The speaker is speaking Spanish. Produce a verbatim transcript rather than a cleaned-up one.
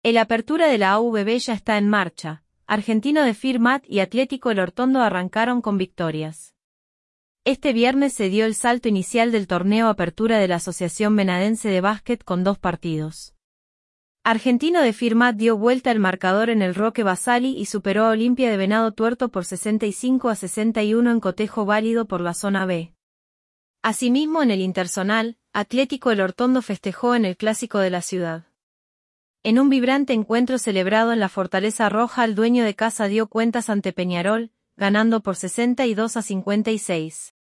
El Apertura de la A U B B ya está en marcha. Argentino de Firmat y Atlético El Hortondo arrancaron con victorias. Este viernes se dio el salto inicial del torneo Apertura de la Asociación Venadense de Básquet con dos partidos. Argentino de Firmat dio vuelta al marcador en el Roque Basali y superó a Olimpia de Venado Tuerto por sesenta y cinco a sesenta y uno en cotejo válido por la zona B. Asimismo, en el interzonal, Atlético El Hortondo festejó en el Clásico de la ciudad. En un vibrante encuentro celebrado en la Fortaleza Roja, el dueño de casa dio cuentas ante Peñarol, ganando por sesenta y dos a cincuenta y seis.